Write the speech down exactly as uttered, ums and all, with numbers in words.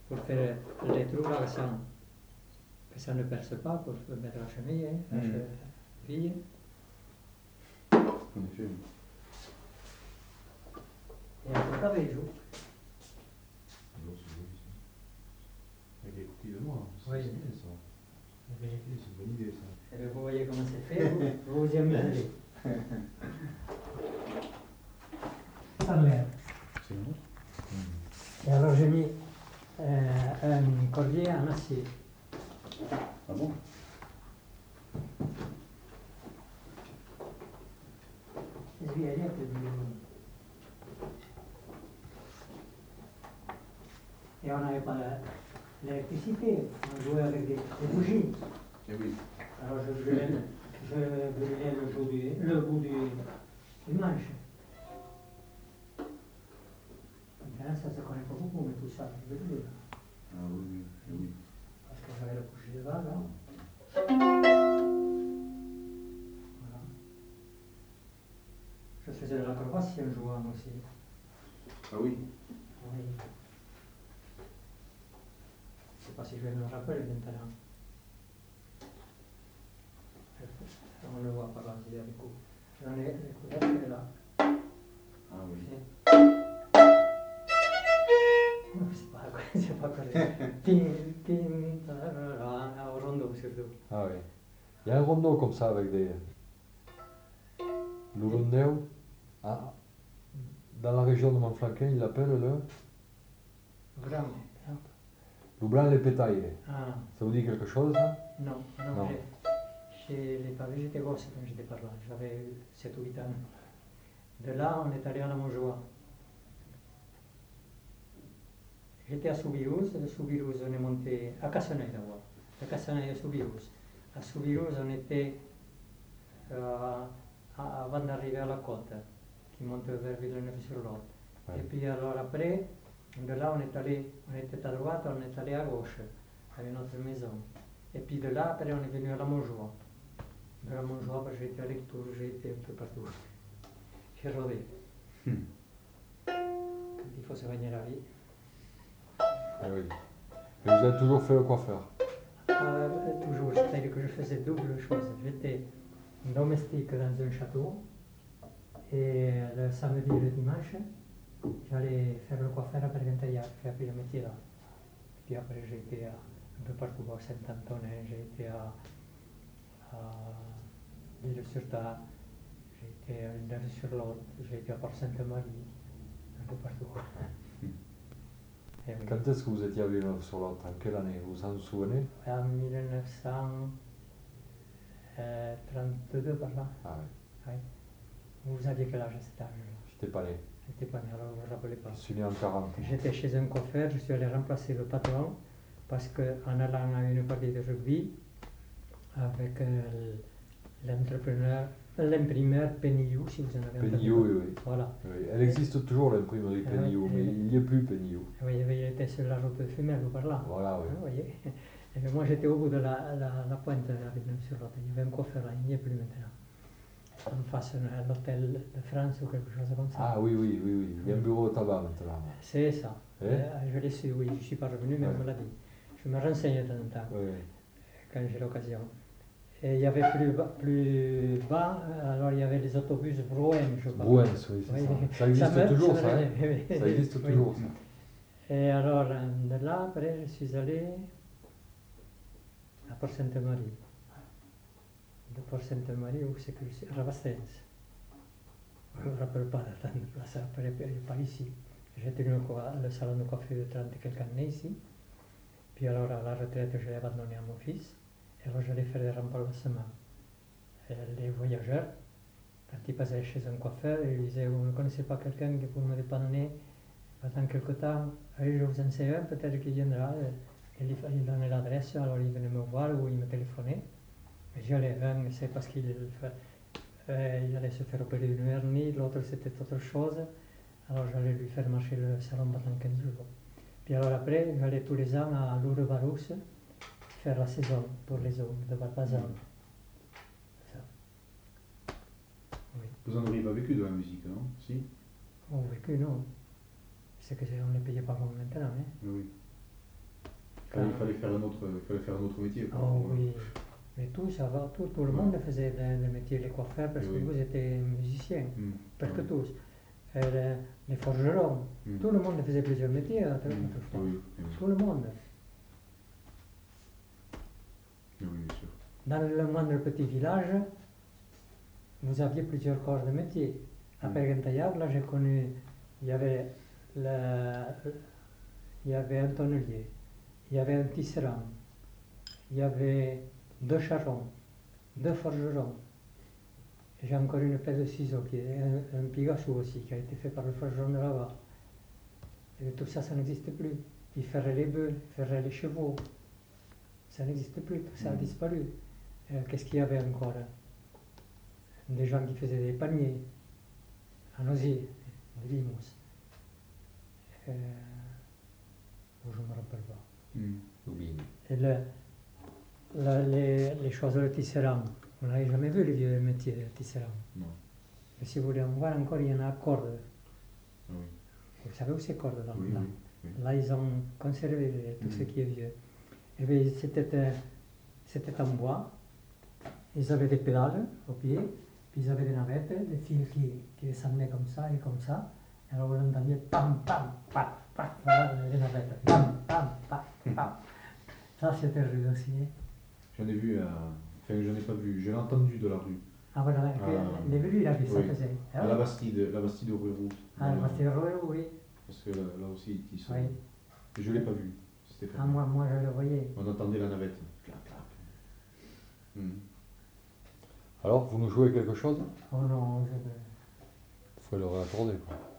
pour faire les trous là, que ça, que ça ne perce pas, pour mettre la chemise, hein, la Mmh. cheville. En effet. Et après, t'avais les jours. Non, c'est joli ça. Avec les coquilles de noix, c'est Oui. c'est bien ça. Et C'est une bonne idée ça. bien, vous voyez comment c'est fait, vous, vous vous y amusez. Ça l'air. C'est bon. Et alors j'ai mis euh, un collier en acier. Ah bon? Sviglietto di... Et on n'avait pas l'électricité, on jouait avec des, des bougies. Eh oui. Alors je brûlais, je brûlais le bout du, le bout du, du manche. Maintenant ça se connaît pas beaucoup, mais tout ça, je veux dire. Ah oui, oui, eh oui. Parce que j'avais le bougie de base, là. Voilà. Je faisais de l'acrobatie en jouant aussi. Ah oui. Oui. Je sais pas si je vais me rappeler maintenant. On le voit par là, il y a des coups. J'en ai les couvertes là. Ah oui. Non, c'est pas, c'est pas correct. Tin, tin, au rondo surtout. Ah oui. Il y a un rondeau comme ça avec des. Le rondel, ah, dans la région de Manflanquin, ils l'appellent le. Grand. Le blanc les pétailles. Ah, Ça vous dit quelque chose ça? non, non, Non. j'ai- chez les Pavés, j'étais gosse quand j'étais par là. J'avais sept ou huit ans. De là, on est allé à la Montjoie. J'étais à Soubirous, de Soubirous, on est monté à Cassonay d'abord. De Cassonay à Soubirous. À Soubirous, on était euh, à- avant d'arriver à la côte, qui monte vers Villeneuve-sur-Lot. Ouais. Et puis alors après, de là, on est allé, on était à droite, on est allé à gauche, avec notre maison. Et puis de là, après, on est venu à la Montjoie. De la Montjoie, bah, j'ai été à Lectoure, j'ai été un peu partout. J'ai rodé. Hmm. Quand il faut se gagner la vie. Ah oui. Et vous avez toujours fait le coiffeur? Euh, toujours, c'est-à-dire que je faisais double chose. J'étais domestique dans un château et le samedi et le dimanche, j'allais faire le coiffeur après l'intérieur. J'ai appris le métier là. Et puis après, j'ai été à, un peu partout, à Saint-Antonin, j'ai été à, à L'Île-sur-Tard, j'ai été à Villeneuve-sur-Lot, j'ai été à Port-Sainte-Marie, un peu partout. Et oui. Quand est-ce que vous étiez à Villeneuve-sur-Lot? En quelle année? Vous vous en souvenez? En mille neuf cent trente-deux par là. Ah oui. Oui. Vous aviez quel âge à cet âge-là? J'étais pas né. J'étais pas né, alors vous ne vous rappelez pas. Je suis né en quarante. J'étais chez un coiffeur, je suis allé remplacer le patron parce qu'en allant à une partie de rugby avec euh, l'entrepreneur, l'imprimeur Penillou, si vous en avez entendu Penillou, parler. oui, oui. Voilà. Oui. Elle existe toujours l'imprimerie Ah Penillou, oui, mais oui. il n'y est plus Penillou. Oui, il était sur la route femelle ou par là. Voilà, oui. Vous voyez. Et puis moi j'étais au bout de la, la, la pointe à Villeneuve-sur-Lot. Il y avait un coiffeur là, il n'y est plus maintenant. En face à l'hôtel de France ou quelque chose comme ça. Ah oui, oui, oui, oui. Il y a un bureau de tabac maintenant. C'est ça. Eh? Euh, je l'ai su, oui, je ne suis pas revenu, mais Ouais. on me l'a dit. Je me renseigne de temps en temps, Oui. quand j'ai l'occasion. Et il y avait plus bas, plus bas, alors il y avait les autobus Brouens, je crois. Brouens, oui, c'est Oui. ça. Ça existe me- toujours, me ça, hein? l'a- Ça existe Oui. toujours, ça. Et alors, euh, de là, après, je suis allé à Port-Sainte-Marie. De Port-Sainte-Marie, où c'est que je suis? À Ravastens. Je ne me rappelle pas d'attendre ça, après, pas ici. J'ai tenu le, coi- le salon de coiffure de trente et quelques années ici. Puis alors, à la retraite, je l'ai abandonné à mon fils. Et alors, j'allais faire des remplacements. Et les voyageurs, quand ils passaient chez un coiffeur, ils disaient: vous ne connaissez pas quelqu'un que vous ne m'avez pas donné pendant quelque temps? Allez, je vous en sais un, peut-être qu'il viendra. Il, il donnait l'adresse, alors il venait me voir ou il me téléphonait. Et j'y allais, un, c'est parce qu'il euh, il allait se faire opérer d'une hernie, l'autre c'était autre chose. Alors j'allais lui faire marcher le salon pendant quinze jours. Puis alors après, j'allais tous les ans à Lourdes-Barousse faire la saison pour les hommes de Barbazan. Ça. Oui. Vous n'en auriez pas vécu de la musique, non? Si? On vécu, non. C'est que c'est- on ne les payait pas comme maintenant. Hein. Oui. Fallait- Il Quand- fallait faire un autre, il fallait faire un autre métier. quoi. Oh oui, mais tout ça va, tout, tout le Ouais. monde faisait le, le métier, les coiffeurs, parce Eh que oui. vous étiez musiciens, Hmm. presque Ouais. tous. Euh, les, les forgerons, Hmm. tout le monde faisait plusieurs métiers hein, Hmm. autrefois. Oui, oui, Tout le monde. oui, oui, bien sûr. Dans le moindre petit village, vous aviez plusieurs corps de métier. À Mm. Pergentaillard, là j'ai connu, il y avait, le- il y avait un tonnelier, il y avait un tisserand, il y avait deux charrons, deux forgerons. J'ai encore une paire de ciseaux qui est un, un Picasso aussi, qui a été fait par le forgeron de là-bas. Et tout ça, ça n'existe plus. Ils ferraient les bœufs, ils ferraient les chevaux. Ça n'existe plus, tout ça a Mm. disparu. Euh, Qu'est-ce qu'il y avait encore? Des gens qui faisaient des paniers, en osier, des limos. Euh, oh, je ne me rappelle pas. Hmm. Lubin. Et le- la- les, les choses de tisserand, vous n'avez jamais vu les vieux métiers de tisserand. Non. Mais si vous voulez en voir encore, il y en a à Cordes. Ah oui. Vous savez où c'est Cordes là, Oui, là. oui, oui. Là, ils ont conservé les- tout ce Mhm. qui est vieux. Et bien, c'était, euh, c'était en bois. Ils avaient des pédales au pied, puis ils avaient des navettes, des fils qui, qui descendaient comme ça et comme ça. Et alors vous entendiez pam, pam, pam, pam, voilà les navettes. Pam, pam, pam, pam. Ça, c'était rude aussi. Hein. J'en ai vu, à... enfin j'en ai pas vu, je l'ai entendu de la rue. Ah voilà, Ah, les velus, il a vu ça oui. faisait. Ah, À oui. la Bastide, la Bastide au Roux. Ah, le Bastille Royal, oui. Parce que là, là aussi, ils sont. Oui. Je l'ai pas vu. C'était Ah, fermé. moi, moi, je le voyais. On entendait la navette. Clac, clac. Hmm. Alors, vous nous jouez quelque chose? Oh non, je... Il faut le réaccorder, quoi.